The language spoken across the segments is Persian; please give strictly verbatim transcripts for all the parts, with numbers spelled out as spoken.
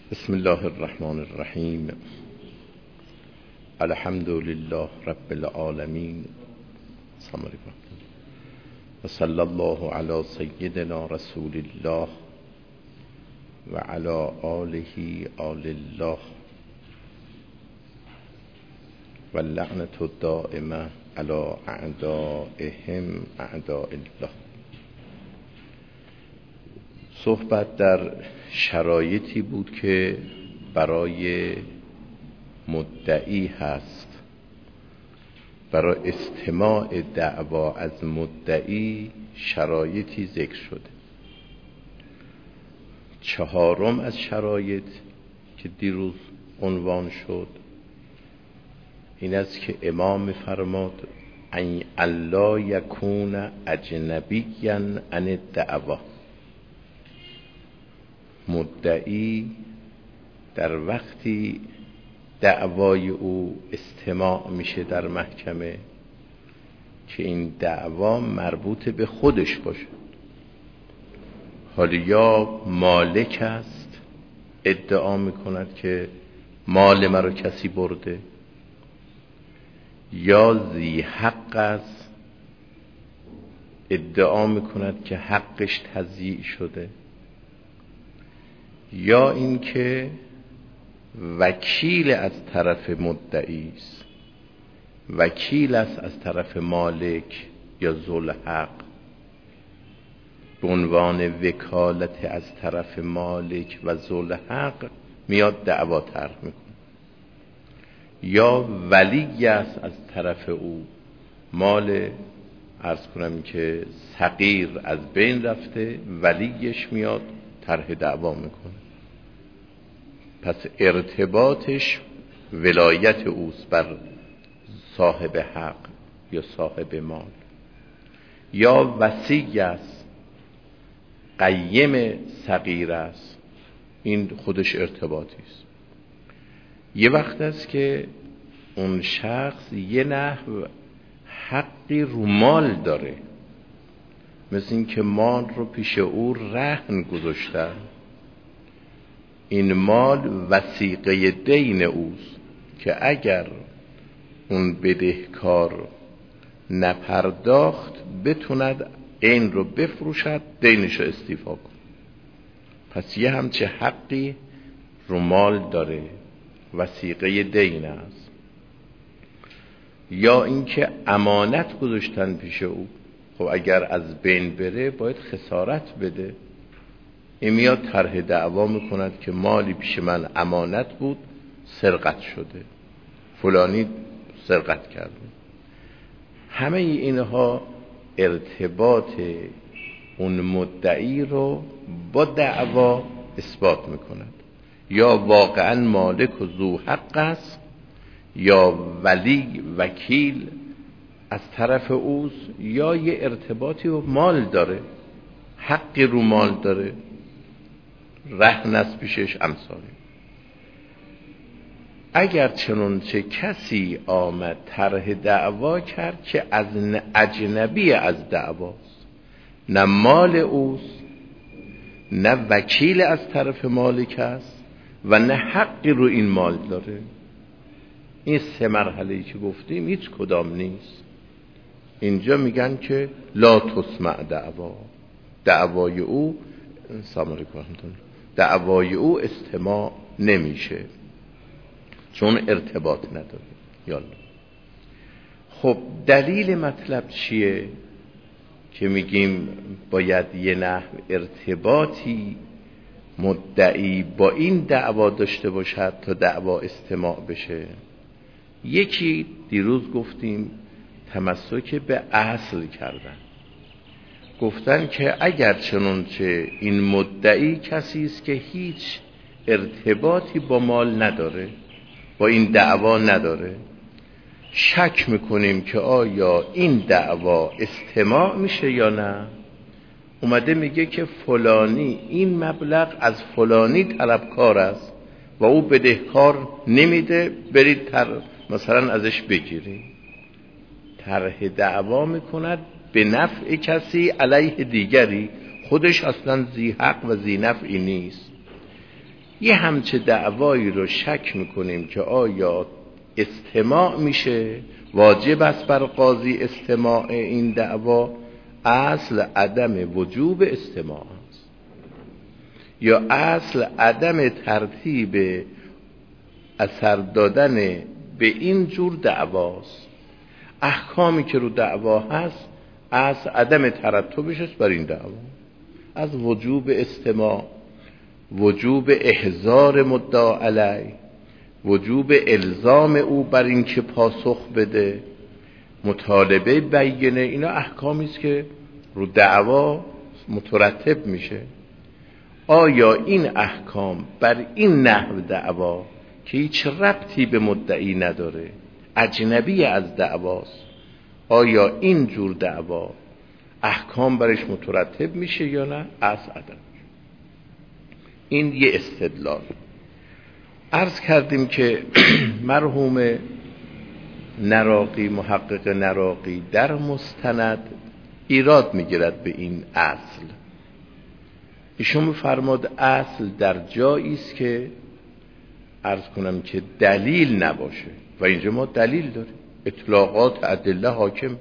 بسم الله الرحمن الرحیم. الحمد لله رب العالمین. و صلی الله علی سیدنا رسول الله و علی آله آل الله و لعنت الدائمه علی اعدائهم اعداء الله. صحبت در شرایطی بود که برای مدعی هست، برای استماع دعوا از مدعی شرایطی ذکر شده. چهارم از شرایط که دیروز عنوان شد این است که امام فرماد ان الا یکون اجنبیا عن الدعوا. مدعی در وقتی دعوای او استماع میشه در محکمه که این دعوا مربوط به خودش باشه، حالا یا مالک است ادعا میکند که مال مرا کسی برده، یا ذی حق است ادعا میکند که حقش تضییع شده، یا اینکه وکیل از طرف مدعی است، وکیل است از طرف مالک یا ذوالحق، به عنوان وکالت از طرف مالک و ذوالحق میاد دعوا طرح میکنه، یا ولی است از طرف او، مال عرض کنم که صغیر از بین رفته، ولیش میاد طرح دعوا میکنه. پس ارتباطش ولایت اوست بر صاحب حق یا صاحب مال، یا وصی است قیم صغیر است، این خودش ارتباطی است. یه وقت است که اون شخص یه نحو حقی رو مال داره، مثل این که مال رو پیش او رهن گذاشتن، این مال وثیقه دین اوست که اگر اون بدهکار نپرداخت بتوند این رو بفروشد، دینش رو استیفا کن. پس یه همچه حقی رو مال داره، وثیقه دین است. یا اینکه امانت گذاشتن پیش او، خب اگر از بین بره باید خسارت بده، این میاد طرح دعوا میکند که مالی پیش من امانت بود سرقت شده، فلانی سرقت کرده. همه اینها ارتباط اون مدعی رو با دعوا اثبات میکند. یا واقعا مالک و ذو حق است، یا ولی وکیل از طرف اوست، یا یه ارتباطی و مال داره، حقی رو مال داره، رهن است پیشش، امثاله. اگر چنانچه کسی آمد طرح دعوا کرد که از اجنبی از دعواست، نه مال اوست، نه وکیل از طرف مالک است و نه حقی رو این مال داره، این سه مرحله‌ای که گفتیم هیچ کدام نیست. اینجا میگن که لا تسمع دعوا، دعوای او سامر کنتون دعوای او استماع نمیشه چون ارتباط نداره. یالا خب دلیل مطلب چیه که میگیم باید یه نحو ارتباطی مدعی با این دعوا داشته باشد تا دعوا استماع بشه؟ یکی دیروز گفتیم تمسک به اصل کردن، گفتن که اگر چنانچه این مدعی کسی است که هیچ ارتباطی با مال نداره، با این دعوا نداره، شک میکنیم که آیا این دعوا استماع میشه یا نه. اومده میگه که فلانی این مبلغ از فلانی طلبکار است و او بدهکار نمیده، برید تر مثلا ازش بگیرید. طرح دعوا میکند به نفع کسی علیه دیگری، خودش اصلا ذی حق و ذی نفعی نیست. یه همچه دعوایی رو شک میکنیم که آیا استماع میشه، واجب است بر قاضی استماع این دعوا، اصل عدم وجوب استماع است، یا اصل عدم ترتیب اثر دادن به این جور دعواست. احکامی که رو دعوا هست اصل عدم ترتبش است بر این دعوا، از وجوب استماع، وجوب احضار مدعا علیه، وجوب الزام او بر این که پاسخ بده، مطالبه بینه، اینا احکامی است که رو دعوا مترتب میشه. آیا این احکام بر این نحو دعوا که هیچ ربطی به مدعی نداره، اجنبی از دعواست، آیا این جور دعوا احکام برش مترتب میشه یا نه؟ اصل عدم. این یه استدلال. عرض کردیم که مرحوم نراقی، محقق نراقی در مستند ایراد میگیرد به این اصل. ایشون میفرماد اصل در جایی است که عرض کنم که دلیل نباشه، و اینجا ما دلیل داریم. اطلاقات ادله حاکم،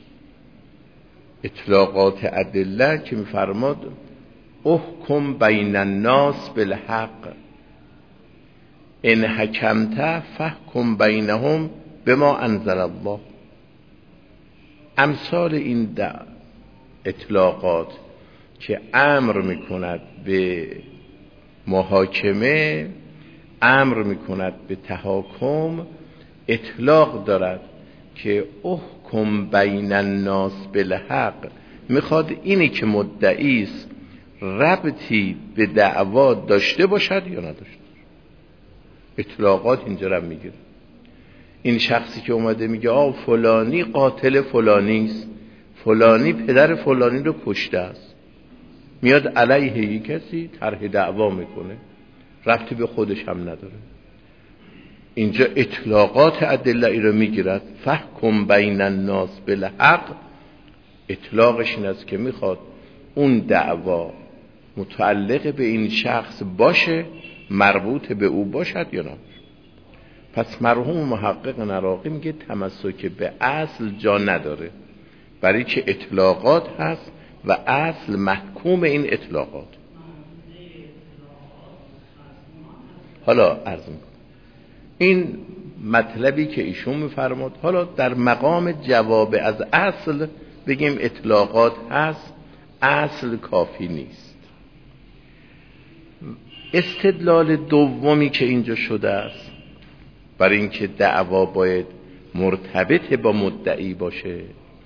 اطلاقات ادله که میفرماد احکم بین الناس بالحق ان حکمت فحکم بینهم بما انزل الله. امثال این اطلاقات که امر میکند به محاکمه، امر میکند به تحاکم، اطلاق دارد که احکم بین الناس بالحق، میخواد اینی که مدعی است ربطی به دعوا داشته باشد یا نداشته. اطلاقات اینجا رو میگیره. این شخصی که اومده میگه آه فلانی قاتل فلانی است، فلانی پدر فلانی رو کشته است، میاد علیه یک کسی طرح دعوا میکنه، ربطی به خودش هم نداره. اینجا اطلاقات ادله ای رو میگیرد. فحکم بین الناس بالحق، اطلاقش این است که میخواد اون دعوا متعلق به این شخص باشه، مربوط به او باشد یا نه. پس مرحوم محقق نراقی میگه تمسک به اصل جا نداره، برای که اطلاقات هست و اصل محکوم این اطلاقات. حالا عرض میکنم این مطلبی که ایشون میفرماد، حالا در مقام جواب از اصل بگیم اطلاقات هست، اصل کافی نیست. استدلال دومی که اینجا شده است برای اینکه دعوا باید مرتبط با مدعی باشه،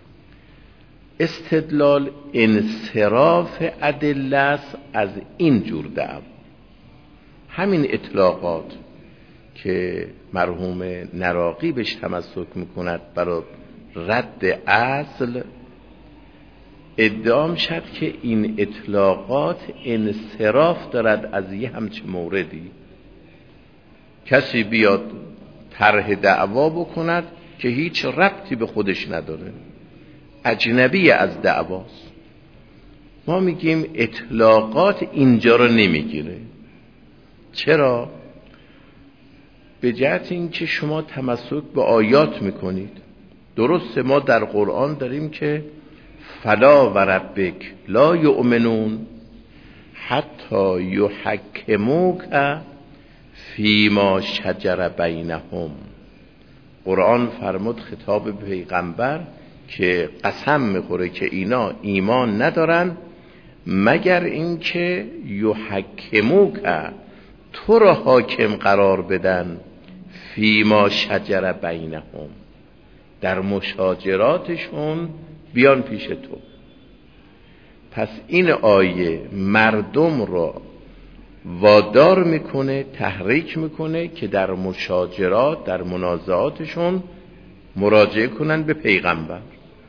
استدلال انصراف ادله است از این جور دعوا. همین اطلاقات که مرحوم نراقی بهش تمسک میکند برای رد اصل، ادعام شد که این اطلاقات انصراف دارد از یه همچه موردی. کسی بیاد طرح دعوا بکند که هیچ ربطی به خودش نداره، اجنبی از دعواست. ما میگیم اطلاقات اینجا رو نمیگیره. چرا؟ به جهت این که شما تمسک به آیات میکنید. درسته ما در قرآن داریم که فلا و ربک لا یؤمنون حتی یحکموک فیما شجر بینهم. قرآن فرمود خطاب به پیغمبر که قسم میخوره که اینا ایمان ندارن مگر اینکه یحکموک، تو را حاکم قرار بدن، فیما شجر بینهم، در مشاجراتشون بیان پیش تو. پس این آیه مردم را وادار میکنه، تحریک میکنه که در مشاجرات، در منازعاتشون مراجعه کنن به پیغمبر.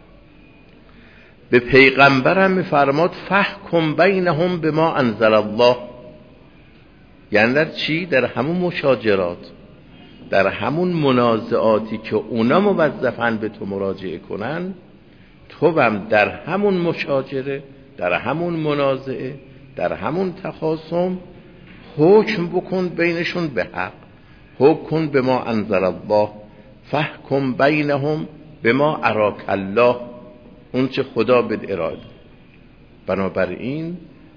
به پیغمبر هم میفرماد فحکم بینهم بما انزل الله. یعنی در چی؟ در همون مشاجرات، در همون منازعاتی که اونا موظفن به تو مراجعه کنن، تو هم در همون مشاجره، در همون منازعه، در همون تخاصم حکم بکن بینشون به حق، حکم به ما انزل الله فحکم بینهم به ما اراک الله، اون چه خدا بد اراده. بنابراین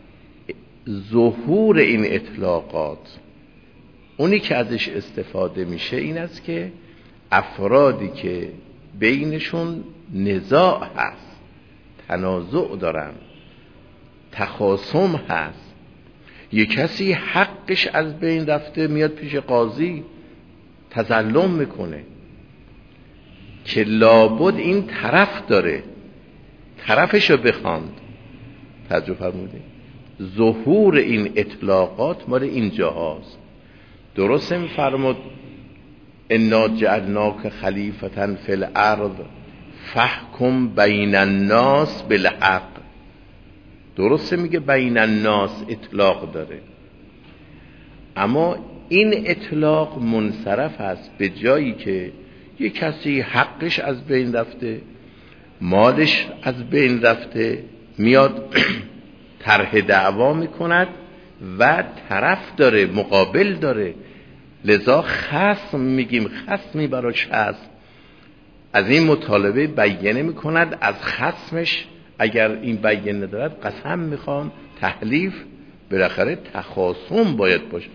ظهور این اطلاقات اونی که ازش استفاده میشه این است که افرادی که بینشون نزاع هست، تنازع دارن، تخاصم هست، یک کسی حقش از بین رفته میاد پیش قاضی تظلم میکنه که لابد این طرف داره، طرفشو بخواند. توجه فرمودید؟ ظهور این اطلاقات مال اینجا هاست. درسته میفرمود انا جعلناک خلیفة فی الارض فحکم بین الناس بالحق. درسته میگه بین الناس اطلاق داره، اما این اطلاق منصرف است به جایی که یک کسی حقش از بین رفته، مالش از بین رفته، میاد طرح دعوا میکند و طرف داره، مقابل داره، لذا خصم میگیم، خصمی براش هست. از این مطالبه بیانه میکند از خصمش، اگر این بیانه دارد قسم میخوان، تحلیف، بالاخره تخاصم باید باشه.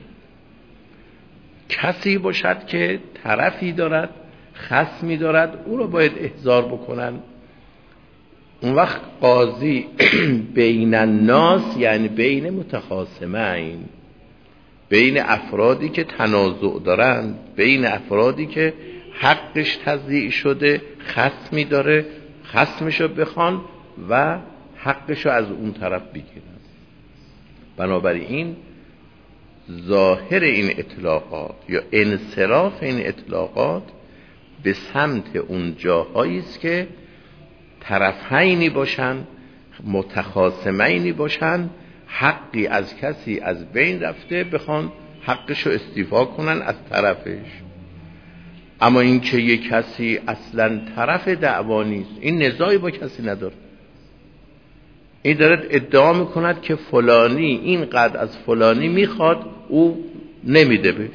کسی باشد که طرفی دارد، خصمی دارد، او رو باید احضار بکنن. اون وقت قاضی بین الناس یعنی بین متخاصمین، بین افرادی که تنازع دارند، بین افرادی که حقش تضییع شده، خصمی داره، خصمشو بخوان و حقشو از اون طرف بگیرن. بنابراین ظاهر این اطلاقات یا انصراف این اطلاقات به سمت اون جاهایی است که طرفینی باشن، متخاصمینی باشن، حقی از کسی از بین رفته بخوان حقشو استیفا کنن از طرفش. اما این که یک کسی اصلا طرف دعوا نیست، این نزاعی با کسی نداره، این داره ادعا میکند که فلانی اینقدر از فلانی میخواد، او نمیده بهش،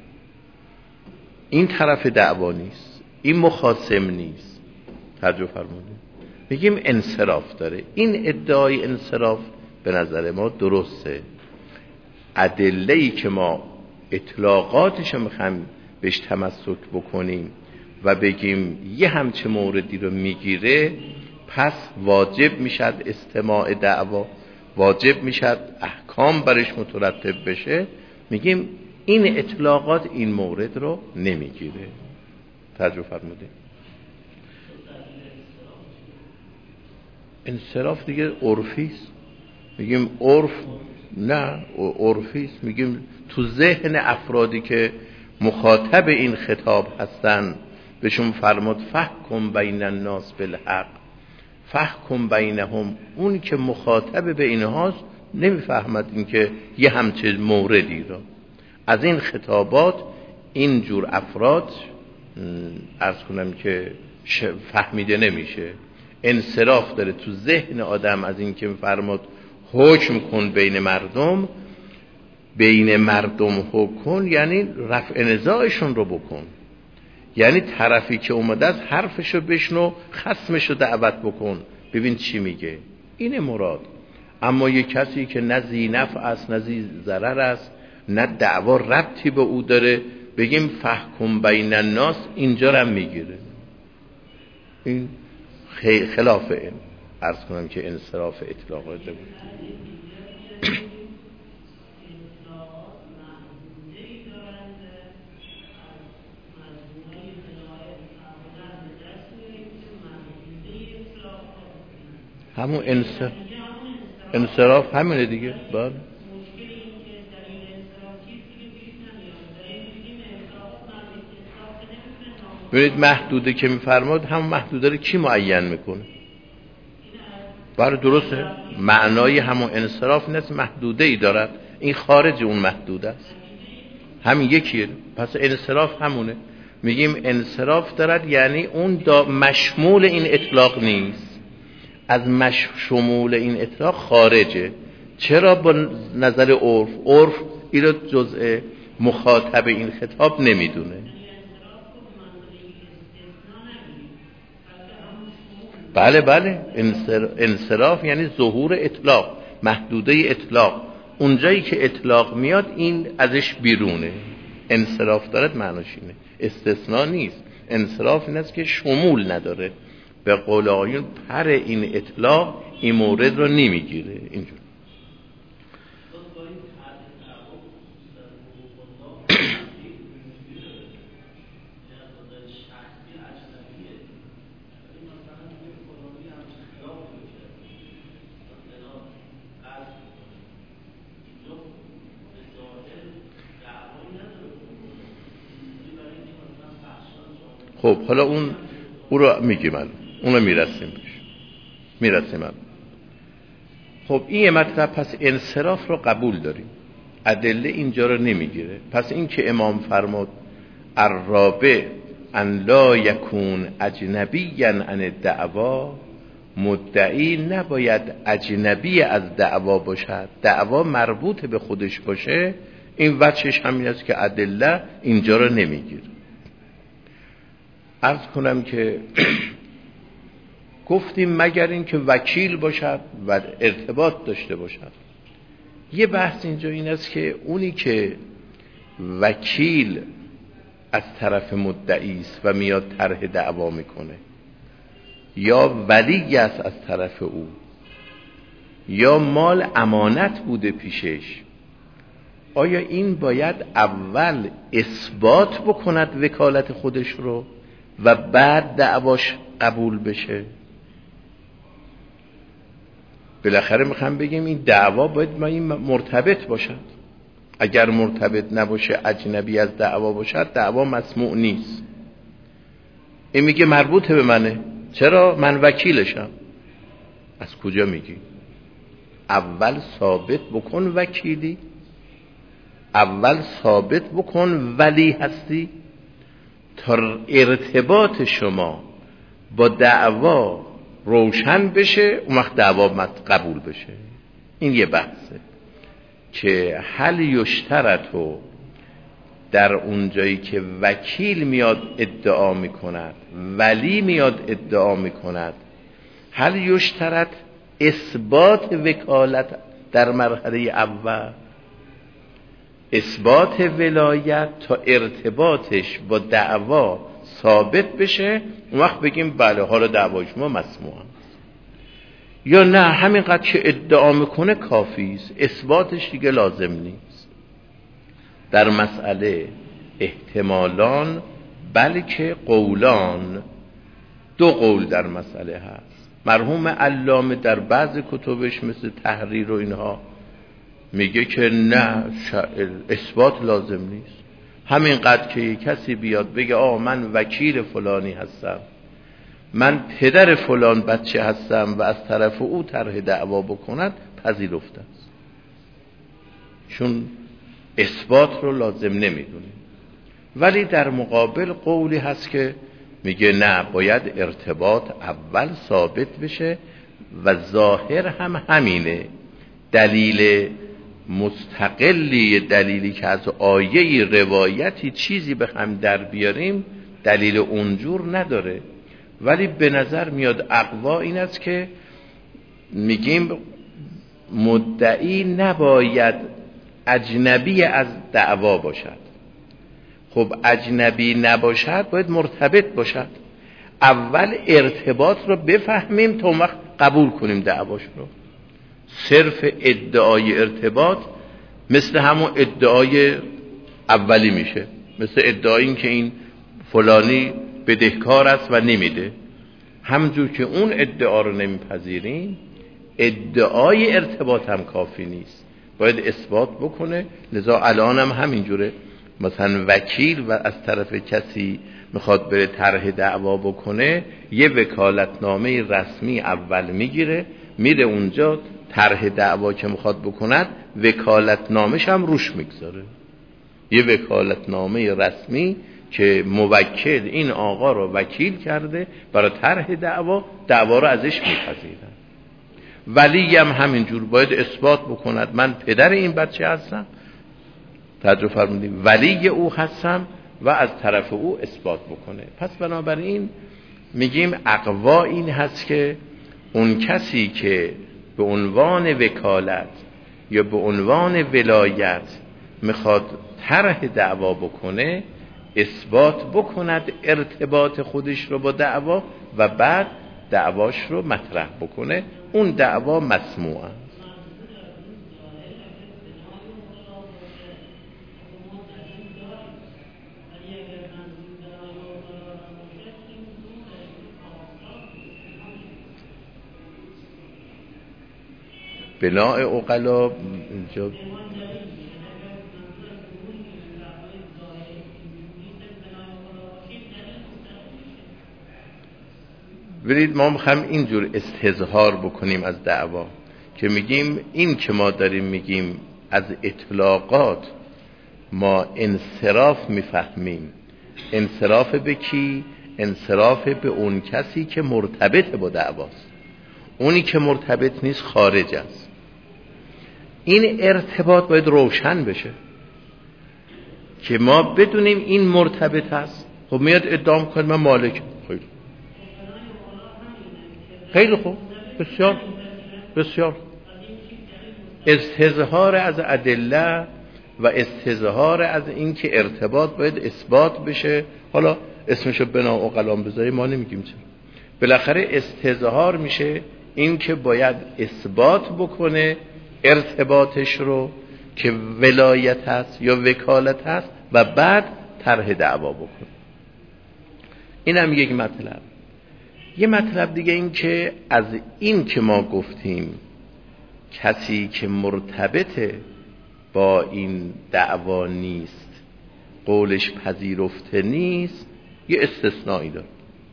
این طرف دعوا نیست، این مخاصم نیست. توجه فرمودید؟ میگیم انصراف داره. این ادعای انصراف به نظر ما درسته. ادله‌ای که ما اطلاقاتش میخوایم بهش تمسک بکنیم و بگیم یه همچه موردی رو میگیره، پس واجب میشد استماع دعوا، واجب میشد احکام برش مترتب بشه. میگیم این اطلاقات این مورد رو نمیگیره. توجه فرمودید؟ انصراف دیگه عرفیست. میگیم عرف نه، عرفیست. میگیم تو ذهن افرادی که مخاطب این خطاب هستن بهشون فرمود فحکم بین الناس بالحق فحکم بینهم. اون که مخاطب به اینهاست نمیفهمد این که یه همچه موردی رو از این خطابات این جور افراد عرض کنم که فهمیده نمیشه. انصراف داره تو ذهن آدم از این که فرمود حکم کن بین مردم، بین مردم حکم یعنی رفع نزاعشون رو بکن، یعنی طرفی که اومده از حرفشو بشنو، خصمشو دعوت بکن، ببین چی میگه، اینه مراد. اما یک کسی که نه ذی نفع است نه ذی ضرر است، نه دعوا ربطی به او داره، بگیم فحکم بین الناس، اینجا رو هم میگیره. این خلاف این عرض کنم که انصراف اطلاقات بود. همون انصراف انصراف همینه دیگه. بله ببینید محدوده که میفرماد همون محدوده رو کی معین میکنه؟ بله درسته، معنای همون انصراف نیست، محدوده ای دارد، این خارج اون محدوده است، همین یکیه. پس انصراف همونه. میگیم انصراف دارد یعنی اون مشمول این اطلاق نیست، از مش شمول این اطلاق خارجه. چرا؟ با نظر عرف، عرف این رو جزء مخاطب این خطاب نمیدونه. بله بله، انصراف یعنی ظهور اطلاق، محدوده اطلاق. اونجایی که اطلاق میاد این ازش بیرونه. انصراف دارد معناش اینه، استثناء نیست. انصراف این است که شمول نداره. به قول آقایون پر این اطلاق این مورد رو نمیگیره. اینجور خب حالا اون او رو میگیم، الان اون رو میرسیم بهش میرسیم الان. خب این مطلب، پس انصراف رو قبول داریم، ادله اینجا رو نمیگیره. پس این که امام فرمود الرابع ان لا یکون اجنبیا عن الدعوا، مدعی نباید اجنبی از دعوا باشد، دعوا مربوط به خودش باشه. این وجهش همین است که ادله اینجا رو نمیگیره. عرض کنم که گفتیم مگر این که وکیل باشد و ارتباط داشته باشد. یه بحث اینجا این است که اونی که وکیل از طرف مدعی است و میاد طرح دعوا میکنه، یا ولی است از طرف او، یا مال امانت بوده پیشش، آیا این باید اول اثبات بکند وکالت خودش رو و بعد دعواش قبول بشه؟ بالاخره میخوام بگیم این دعوا باید ما این مرتبط باشد. اگر مرتبط نباشه، اجنبی از دعوا باشد، دعوا مسموع نیست. این میگه مربوطه به منه، چرا؟ من وکیلشم. از کجا میگی؟ اول ثابت بکن وکیلی، اول ثابت بکن ولی هستی، تا ارتباط شما با دعوا روشن بشه، اون وقت دعوا قبول بشه. این یه بحثه که هل یشترطو در اون جایی که وکیل میاد ادعا میکند، ولی میاد ادعا میکند، هل یشترط اثبات وکالت در مرحله اول، اثبات ولایت تا ارتباطش با دعوا ثابت بشه، اون وقت بگیم بله حالا دعوای شما مسموع است. یا نه، همینقدر که ادعا میکنه کافی است، اثباتش دیگه لازم نیست. در مسئله احتمالان بلکه قولان، دو قول در مسئله هست. مرحوم علامه در بعض کتبش مثل تحریر و اینها میگه که نه، اثبات لازم نیست. همینقدر که کسی بیاد بگه آه من وکیل فلانی هستم، من پدر فلان بچه هستم و از طرف او طرح دعوا بکند، پذیرفته است، چون اثبات رو لازم نمیدونیم. ولی در مقابل قولی هست که میگه نه، باید ارتباط اول ثابت بشه و ظاهر هم همینه. دلیل مستقلی، دلیلی که از آیه روایتی چیزی به هم در بیاریم، دلیل اونجور نداره. ولی به نظر میاد اقوا این است که میگیم مدعی نباید اجنبی از دعوا باشد. خب اجنبی نباشد باید مرتبط باشد. اول ارتباط رو بفهمیم تا اون وقت قبول کنیم دعواش رو. صرف ادعای ارتباط مثل همون ادعای اولی میشه، مثل ادعای این که این فلانی بدهکار است و نمیده. همجور که اون ادعا رو نمیپذیریم، ادعای ارتباط هم کافی نیست، باید اثبات بکنه. لذا الان هم همینجوره، مثلا وکیل و از طرف کسی میخواد بره طرح دعوا بکنه، یه وکالتنامه رسمی اول میگیره، میره اونجا طرح دعوا که میخواد بکند، وکالتنامه‌ش هم روش میگذاره. یه وکالتنامه رسمی که موکل این آقا رو وکیل کرده برای طرح دعوا، دعوا رو ازش میپذیرن. ولی هم همینجور باید اثبات بکند من پدر این بچه هستم توجه فرمودید، ولی او هستم و از طرف او اثبات بکنه. پس بنابراین میگیم اقوا این هست که اون کسی که به عنوان وکالت یا به عنوان ولایت میخواد طرح دعوا بکنه، اثبات بکند ارتباط خودش رو با دعوا و بعد دعواش رو مطرح بکنه. اون دعوا مسموعه. بناء عقلا اینجا برید ما میخوایم اینجور استظهار بکنیم از دعوا که میگیم این که ما داریم میگیم از اطلاقات ما انصراف میفهمیم. انصراف به کی؟ انصراف به اون کسی که مرتبط با دعواست. اونی که مرتبط نیست خارج است. این ارتباط باید روشن بشه که ما بدونیم این مرتبط است. خب میاد ادعا میکنه من مالکم. خیلی خیلی خوب، بسیار بسیار. استظهار از ادله و استظهار از این که ارتباط باید اثبات بشه. حالا اسمشو بنا و قلم بذاری ما نمیگیم چه، بالاخره استظهار میشه این که باید اثبات بکنه ارتباطش رو که ولایت هست یا وکالت هست و بعد طرح دعوا بکنه. این هم یک مطلب. یه مطلب دیگه این که از این که ما گفتیم کسی که مرتبط با این دعوا نیست، قولش پذیرفته نیست، یه استثنایی داره.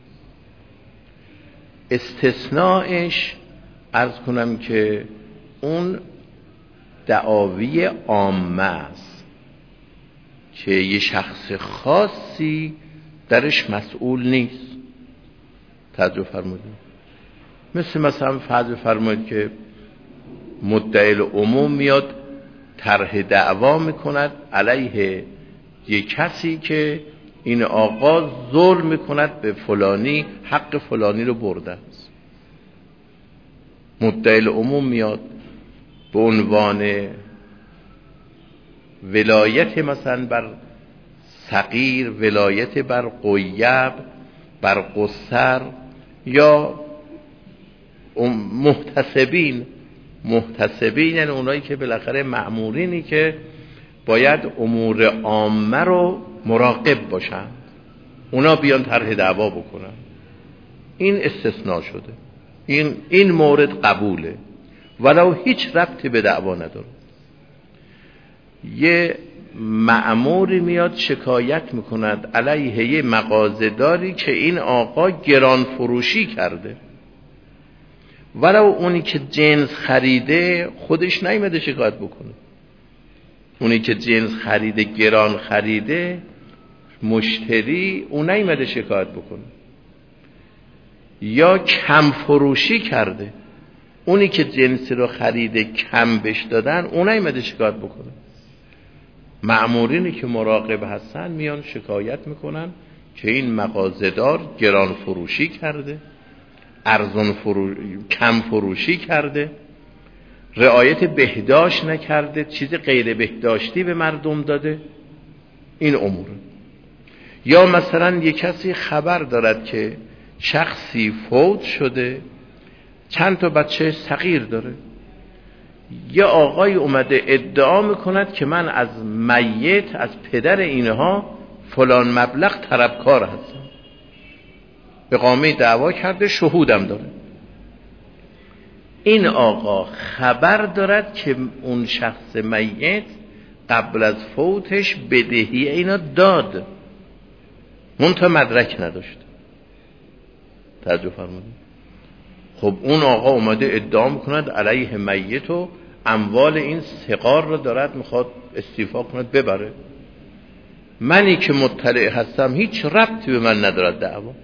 استثناءش عرض کنم که اون دعاوی عامه است که یه شخص خاصی درش مسئول نیست. توجه فرمودید؟ مثل مثلا فرض فرمایید که مدعی العموم میاد طرح دعوا میکند علیه یک کسی که این آقا ظلم میکند به فلانی، حق فلانی رو برده است. مدعی العموم میاد به عنوان ولایت مثلا بر صغیر، ولایت بر قیب، بر قصر یا محتسبین. محتسبین یعنی اونایی که بالاخره مأمورینی که باید امور عامه رو مراقب باشن، اونا بیان طرح دعوا بکنن. این استثناء شده. این این مورد قبوله ولو هیچ ربطی به دعوا نداره. یه مأموری میاد شکایت میکند علیه یه مغازه‌داری که این آقا گران فروشی کرده، ولو اونی که جنس خریده خودش نیامده شکایت بکنه. اونی که جنس خریده، گران خریده، مشتری، اون نیامده شکایت بکنه. یا کم فروشی کرده، اونی که جنس رو خریده کم بش دادن، اون نیامده شکایت بکنه. مأمورینی که مراقب هستن میان شکایت میکنن که این مغازه‌دار گران فروشی کرده، ارزان فرو... کم فروشی کرده، رعایت بهداشت نکرده، چیز غیر بهداشتی به مردم داده. این امور. یا مثلا یک کسی خبر دارد که شخصی فوت شده، چند تا بچه صغیر داره، یه آقای اومده ادعا میکند که من از میت، از پدر اینها فلان مبلغ طلبکار هستم، اقامه دعوا کرده، شهودم داره. این آقا خبر دارد که اون شخص میت قبل از فوتش بدهی اینا داد، منتها مدرک نداشت. توجه فرمودید؟ خب اون آقا اومده ادعا میکند علیه میت و اموال این صغار رو دارد میخواد استیفا کند ببره. منی که مطلع هستم هیچ ربطی به من ندارد دعوا.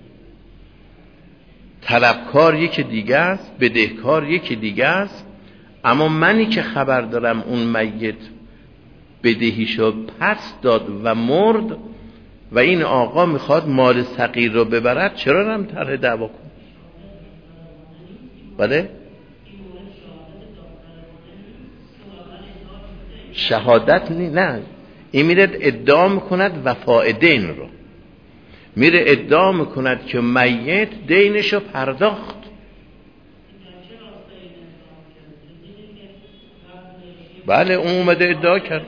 طلبکار یکی دیگه است، بدهکار یکی دیگه است، اما منی که خبر دارم اون میت بدهیشو پس داد و مرد و این آقا میخواد مال صغیر رو ببرد، چرا نم طرح دعوا کن؟ بله؟ شهادت نی نه، این میره ادعا میکند وفاء دین رو، میره ادعا میکند که میت دینشو پرداخت. بله اون اومده ادعا کرد،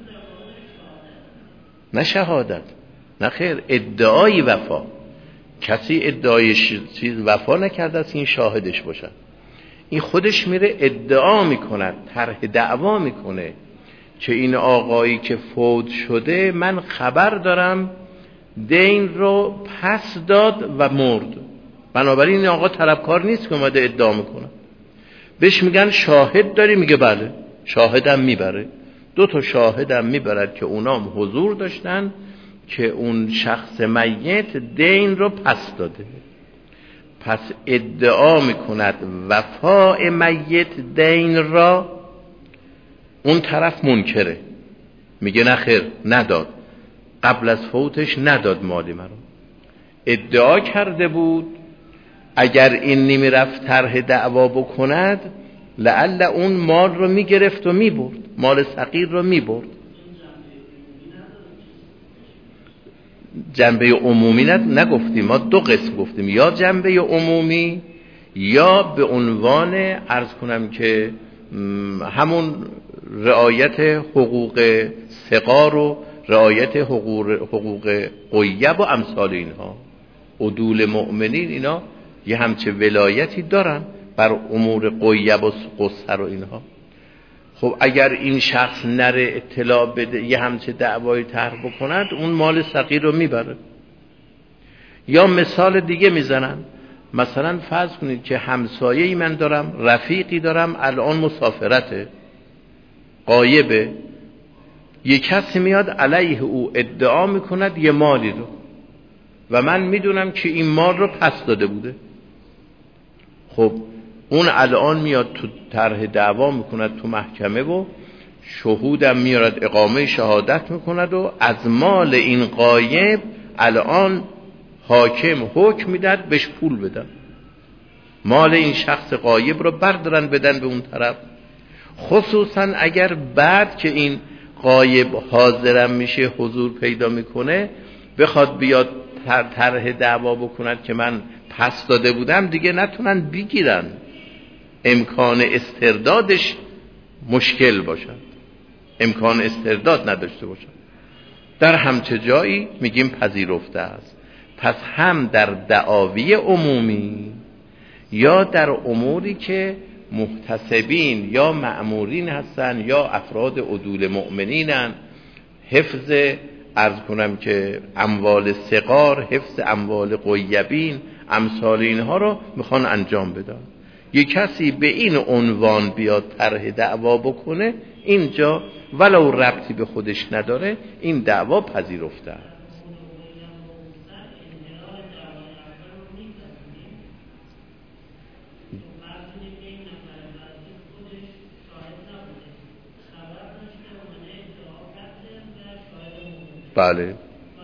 نه شهادت، نه خیر، ادعای وفا. کسی ادعای چیز وفا نکرده است این شاهدش باشه، این خودش میره ادعا میکند، طرح دعوا میکنه که این آقایی که فوت شده من خبر دارم دین رو پس داد و مرد، بنابراین این آقا طلبکار نیست که اومده ادعا میکنه. بهش میگن شاهد داری؟ میگه بله شاهدم میبره، دو تا شاهدم میبرد که اونام حضور داشتن که اون شخص میت دین رو پس داده. پس ادعا میکند وفاء میت دین را، اون طرف منکره، میگه نه خیر نداد، قبل از فوتش نداد مالی مرا، ادعا کرده بود اگر این نمیرفت طرح دعوا بکند لعل اون مال رو میگرفت و میبرد، مال صغیر رو میبرد. جنبه عمومی نگفتیم، ما دو قسم گفتیم، یا جنبه عمومی یا به عنوان عرض کنم که همون رعایت حقوق صغار و رعایت حقوق حقوق غیب و امثال اینها. عدول مؤمنین اینا یه همچه ولایتی دارن بر امور غیب و قصر و اینها. خب اگر این شخص نره اطلاع بده یه همچه دعوای طرح بکند، اون مال صغیر رو میبره. یا مثال دیگه میزنن، مثلا فرض کنید که همسایه‌ای من دارم، رفیقی دارم، الان مسافرته، غایبه، یه کسی میاد علیه او ادعا میکند یه مالی رو و من میدونم که این مال رو پس داده بوده. خب اون الان میاد تو طرح دعوا میکند تو محکمه و شهودم میارد اقامه شهادت میکند و از مال این غایب الان حاکم حکم میداد بهش پول بدن، مال این شخص غایب رو بردارن بدن به اون طرف. خصوصا اگر بعد که این غایب حاضرم میشه حضور پیدا میکنه بخواد بیاد طرح دعوا بکند که من پس داده بودم، دیگه نتونن بگیرن، امکان استردادش مشکل باشد، امکان استرداد نداشته باشد. در همچه جایی میگیم پذیرفته است. پس هم در دعاوی عمومی یا در اموری که محتسبین یا مأمورین هستن یا افراد عدول مؤمنینن، حفظ عرض کنم که اموال صغار، حفظ اموال غیبین، امثال اینها رو میخوان انجام بدن، یک کسی به این عنوان بیاد طرح دعوا بکنه، اینجا ولو ربطی به خودش نداره این دعوا پذیرفته است. بله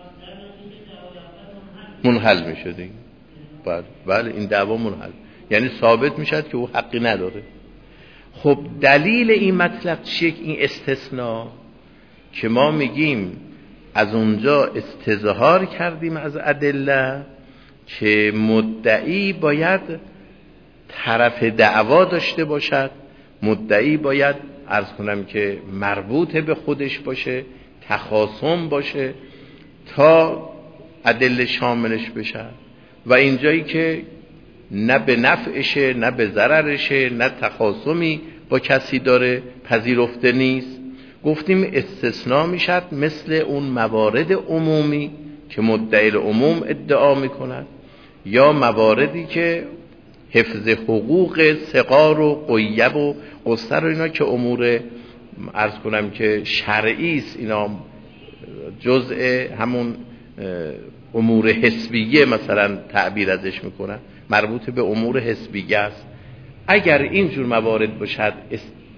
منحل می شده. بله بله این دعوا منحل، یعنی ثابت می شد که او حقی نداره. خب دلیل این مطلب چیه؟ این استثناء که ما میگیم از اونجا استظهار کردیم از ادله که مدعی باید طرف دعوا داشته باشد، مدعی باید عرض کنم که مربوط به خودش باشه، تخاصم باشه تا ادله شاملش بشه. و اینجایی که نه به نفعشه نه به ضررشه نه تخاصمی با کسی داره پذیرفته نیست، گفتیم استثناء میشد مثل اون موارد عمومی که مدعی العموم ادعا میکند یا مواردی که حفظ حقوق صغار و غیب و قصر و اینا که امور عرض کنم که شرعی است، اینا جزء همون امور حسبیه مثلا تعبیر ازش میکنن، مربوط به امور حسبیه است. اگر اینجور موارد باشد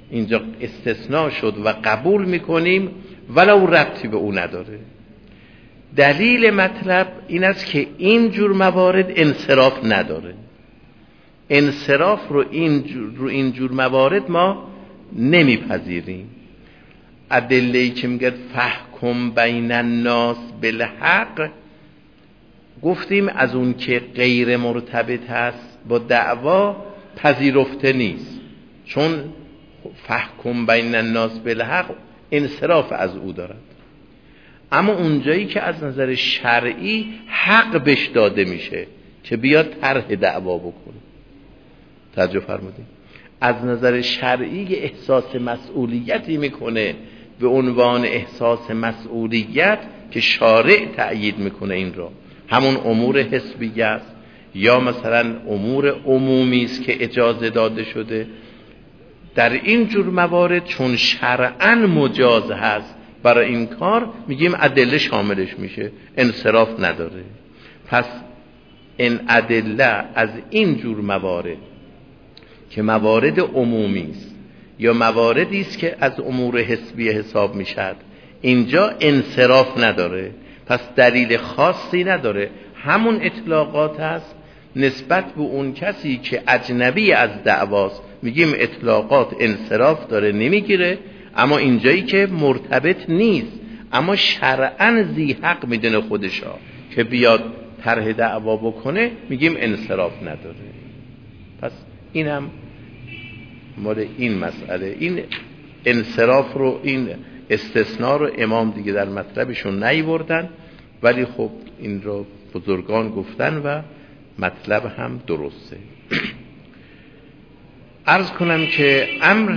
اینجا استثناء شد و قبول میکنیم ولو ربطی به او نداره. دلیل مطلب این است که این جور موارد انصراف نداره. انصراف رو این جور, رو این جور موارد ما نمیپذیریم. ادله‌ای که میگه فحکم بین الناس بالحق، گفتیم از اون که غیر مرتبط است با دعوا پذیرفته نیست، چون فحکم بین الناس بالحق انصراف از او دارد. اما اونجایی که از نظر شرعی حق بهش داده میشه که بیاد طرح دعوا بکنه، توجه فرمودید، از نظر شرعی احساس مسئولیتی میکنه به عنوان احساس مسئولیت که شارع تأیید میکنه این را، همون امور حسبیه است یا مثلا امور عمومی است که اجازه داده شده. در این جور موارد چون شرعاً مجاز هست برای این کار، میگیم ادله شاملش میشه، انصراف نداره. پس این ادله از این جور موارد که موارد عمومی است یا مواردی است که از امور حسبی حساب میشد، اینجا انصراف نداره، پس دلیل خاصی نداره، همون اطلاقات هست نسبت به اون کسی که اجنبی از دعواست، میگیم اطلاقات انصراف داره نمیگیره. اما اینجایی که مرتبط نیست اما شرعاً ذی حق میدونه خودشا که بیاد طرح دعوا بکنه، میگیم انصراف نداره. پس اینم مال این مسئله. این انصراف رو، این استثناء رو امام دیگه در مطلبشون نیوردن، ولی خب این رو بزرگان گفتن و مطلب هم درسته. عرض کنم که امر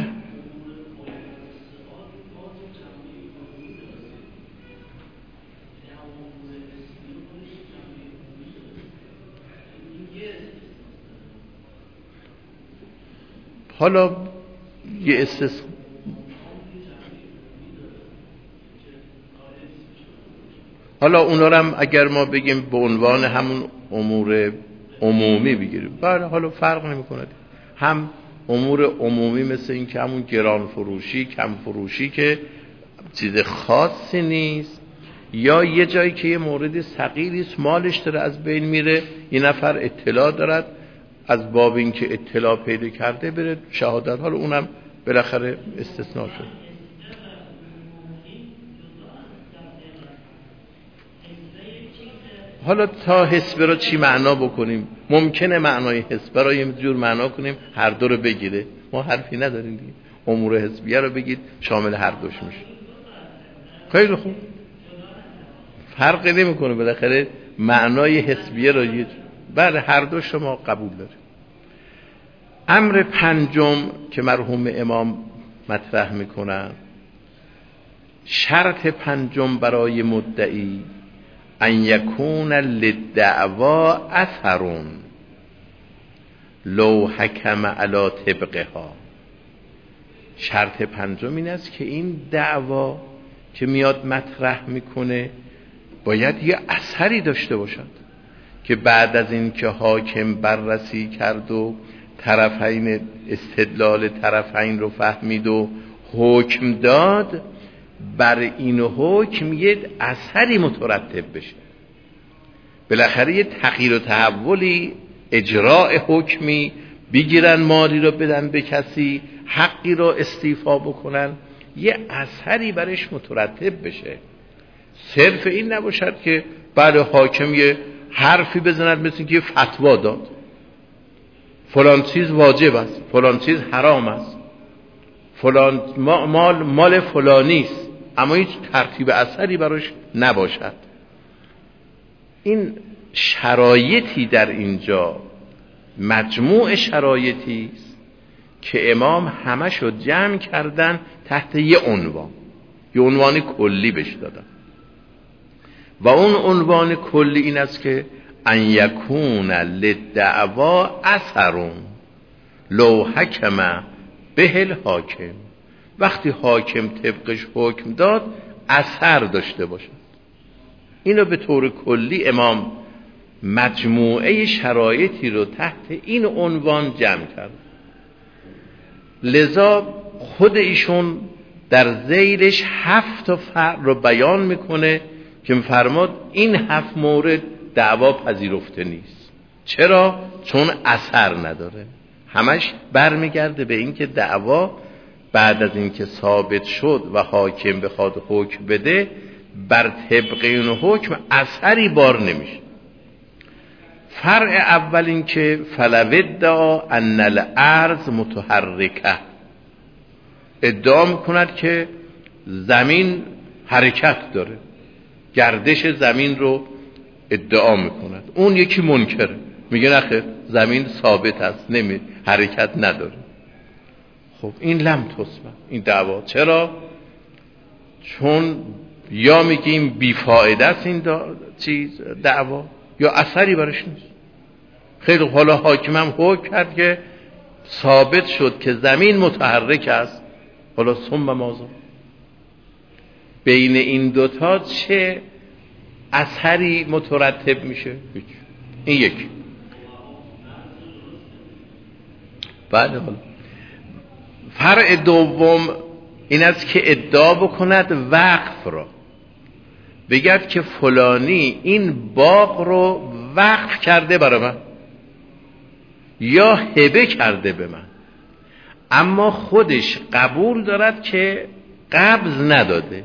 حالا یه استثناء حالا اونا رو هم اگر ما بگیم به عنوان همون امور عمومی بگیریم، بله حالا فرق نمی‌کنه، هم امور عمومی مثل این که همون گران فروشی، کم فروشی که چیز خاصی نیست، یا یه جایی که یه مورد ثقیلی است مالش داره از بین میره، یه نفر اطلاع دارد از باب این که اطلاع پیدا کرده بره شهادت، حالا اونم بالاخره استثناء شد. حالا تا حسبه را چی معنا بکنیم؟ ممکنه معنای حسبه را یه جور معنا کنیم هر دو رو بگیره، ما حرفی نداریم دیگه، امور حسبیه رو بگید شامل هر دوش میشه، خیلی خوب، فرقی نمیکنه، بالاخره معنای حسبیه را یه بله هر دوش ما قبول داریم. امر پنجم که مرحوم امام مطرح میکنن، شرط پنجم برای مدعی ان یکون للدعوا اثرون لو حکم علی طبقها. شرط پنجم این است که این دعوا که میاد مطرح میکنه باید یه اثری داشته باشد که بعد از این که حاکم بررسی کرد و طرفین استدلال طرفین رو فهمید و حکم داد، بر این حکم یه اثری مترتب بشه، بالاخره یه تغییر و تحولی، اجراء حکمی، بگیرن مالی رو بدن به کسی، حقی رو استیفا بکنن، یه اثری برش مترتب بشه. صرف این نباشد که بعد حاکم یه حرفی بزند مثل که یه فتوا داد فلان چیز واجب است، فلان چیز حرام است، فلان مال مال فلانی است، اما هیچ ترتیب اثری براش نباشد. این شرایطی در اینجا، مجموع شرایطی است که امام همشو جمع کردن تحت یه عنوان، یه عنوان کلی بهش دادن، و اون عنوان کلی این است که ان یکون للدعوا اثرون لو حکم به الحاکم. وقتی حاکم طبقش حکم داد اثر داشته باشد. اینو به طور کلی امام مجموعه شرایطی رو تحت این عنوان جمع کرد. لذا خود ایشون در ذیلش هفت تا فرع رو بیان میکنه که میفرماد این هفت مورد دعوا پذیرفته نیست. چرا؟ چون اثر نداره. همش برمیگرده به این که دعوا بعد از اینکه ثابت شد و حاکم بخواد حکم بده، بر طبق این حکم اثری بار نمیشه. فرع اول این که فلو ادعا ان الارض متحرکه، ادعا میکند که زمین حرکت داره، گردش زمین رو ادعا میکند. اون یکی منکره، میگه نخیر زمین ثابت است، نمی حرکت نداره. خب این لم تسمع، این دعوا. چرا؟ چون یا میگیم بیفایده است این چیز دعوا، یا اثری برش نیست. خیلی حالا حاکمم حکم کرد که ثابت شد که زمین متحرک است، حالا ثم ماذا؟ بین این دوتا چه اثری مترتب میشه؟ این یک. بعد حالا فرع دوم این است که ادعا بکند وقف را، بگرد که فلانی این باغ رو وقف کرده برای من یا هبه کرده به من، اما خودش قبول دارد که قبض نداده.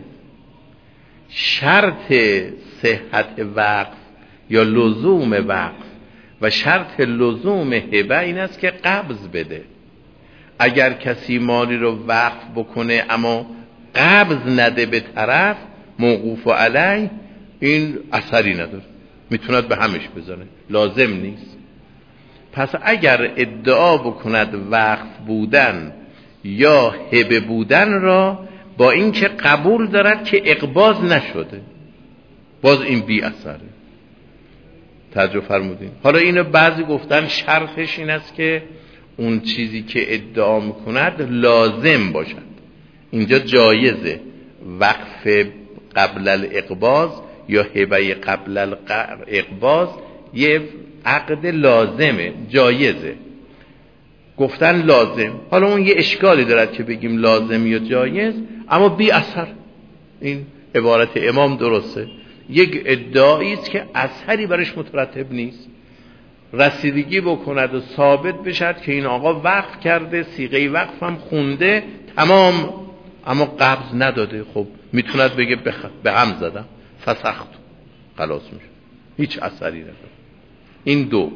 شرط صحت وقف یا لزوم وقف و شرط لزوم هبه این است که قبض بده. اگر کسی مالی رو وقف بکنه اما قبض نده به طرف موقوف علیه، این اثری نداره، میتوند به همش بزنه، لازم نیست. پس اگر ادعا بکند وقف بودن یا هبه بودن را با اینکه قبول دارد که اقباض نشده، باز این بی اثره. توجه فرمودین؟ حالا اینو بعضی گفتن شرطش این است که اون چیزی که ادعا میکند لازم باشد. اینجا جایزه وقف قبل الاقباض یا هبه قبل الاقباض، یه عقد لازمه، جایزه. گفتن لازم. حالا اون یه اشکالی دارد که بگیم لازم یا جایز، اما بی اثر. این عبارت امام درسته، یک ادعایی است که اثری برش مترتب نیست. رسیدگی بکند و ثابت بشد که این آقا وقف کرده، صیغه وقف هم خونده، تمام، اما قبض نداده. خب میتوند بگه بخ... به هم زدم، فسخت، خلاص میشه، هیچ اثری نداره. این دو.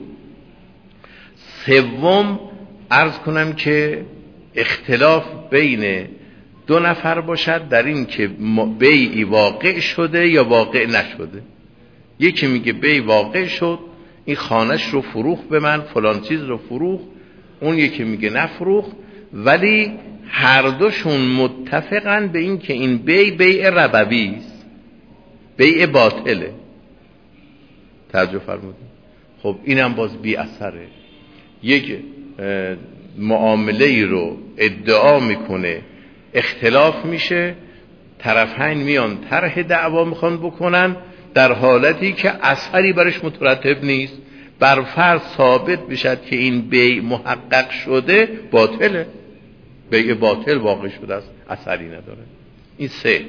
سوم عرض کنم که اختلاف بین دو نفر باشد در این که بیعی واقع شده یا واقع نشده. یکی میگه بیع واقع شد، این خانش رو فروخت به من، فلان چیز رو فروخت. اون یکی میگه نفروخت، ولی هر دوشون متفقن به این که این بیع بیع ربوی است، بیع باطله. توجه فرمودید؟ خب اینم باز بی اثره. یک معامله ای رو ادعا میکنه، اختلاف میشه، طرفین میان طرح دعوا میخوان بکنن، در حالتی که اثری برش مترتب نیست. بر فرض ثابت بشد که این بیع محقق شده، باطله، بیع باطل واقع شده است، اثری نداره. این سه.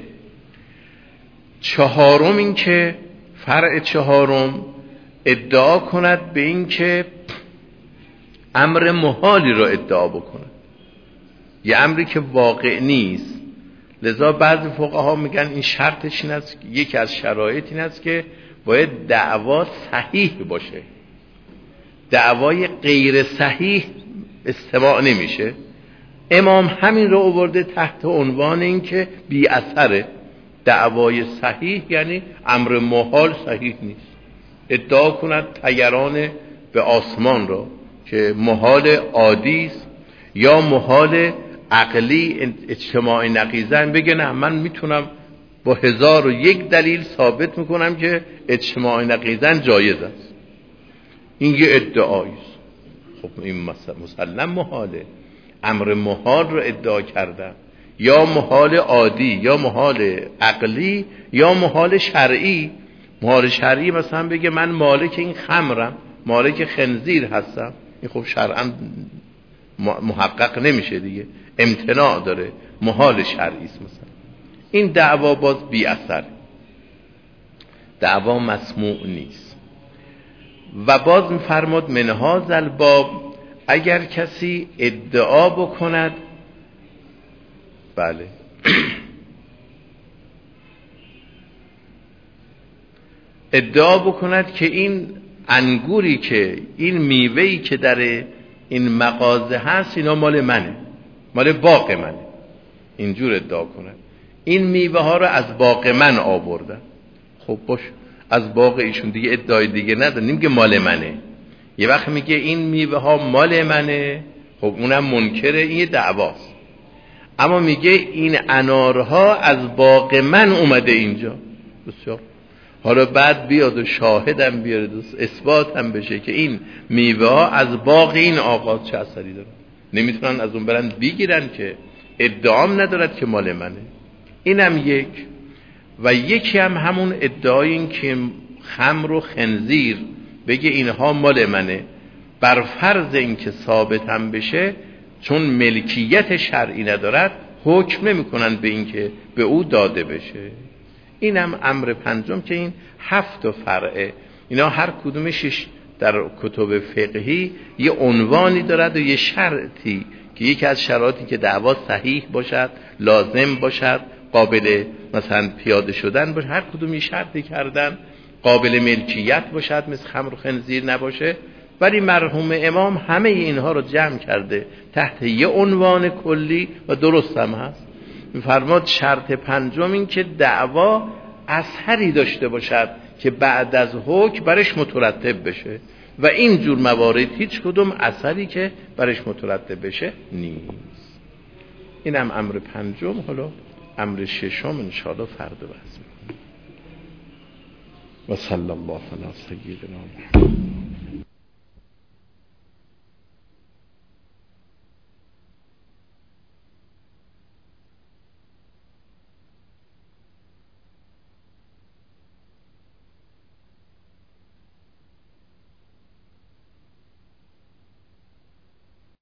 چهارم این که فرع چهارم ادعا کند به این که امر محالی رو ادعا بکنه، یه امری که واقع نیست. لذا بعضی فقها میگن این شرطش این است، یکی از شرایط این است که باید دعوا صحیح باشه. دعوای غیر صحیح استماع نمیشه. امام همین رو آورده تحت عنوان این که بی اثره. دعوای صحیح یعنی امر محال صحیح نیست. ادعا کند طیران به آسمان را که محال عادی است یا محال عقلی اجتماعی نقیضن، بگه نه من میتونم با هزار و یک دلیل ثابت میکنم که اجتماعی نقیضن جایز است. این یه ادعایی است. خب این مسلم محاله. امر محال رو ادعا کردن، یا محال عادی یا محال عقلی یا محال شرعی. محال شرعی مثلا بگه من مالک این خمرم، مالک خنزیر هستم، این خب شرعا محقق نمیشه دیگه، امتناع داره، محال شرعی است. مثلا این دعوا باز بی اثر، دعوا مسموع نیست. و باز میفرماد منهاز الباب، اگر کسی ادعا بکند، بله ادعا بکند که این انگوری که این میوهی که در این مغازه هست اینا مال منه، مال باغ منه، اینجور ادعا کند این میوه ها رو از باغ من آوردن. خب باش، از باغ ایشون دیگه ادعای دیگه نداریم که مال منه. یه وقت میگه این میوه ها مال منه، خب اونم منکره، این دعواست. اما میگه این انارها از باغ من اومده اینجا. بسیار حالا بعد بیاد و شاهدم بیاره اثبات هم بشه که این میوه ها از باغ این آقا چه اثری داره. نمیتونن از اون برن بگیرن که ادعام ندارد که مال منه. اینم یک. و یکی هم همون ادعای این که خمر و خنزیر بگه اینها مال منه، بر فرض این که ثابت هم بشه، چون ملکیت شرعی ندارد حکم نمی کنن به این که به او داده بشه. اینم امر پنجم که این هفت فرعه، اینا هر کدومشش در کتب فقهی یه عنوانی دارد و یه شرطی که یکی از شرایطی که دعوا صحیح باشد، لازم باشد، قابل مثلا پیاده شدن باشه، هر کدوم یه شرطی کردن، قابل ملکیت باشد، مثل خمر و خنزیر نباشه. ولی مرحوم امام همه اینها رو جمع کرده تحت یه عنوان کلی و درست هم هست. می‌فرماد شرط پنجم این که دعوا اثری داشته باشد که بعد از حکم برش مترتب بشه، و این جور موارد هیچ کدوم اثری که برش مترتب بشه نیست. اینم امر پنجم. حالا امر ششم انشاءالله فردا بحث می‌کنیم. و صلی الله علی سیدنا محمد.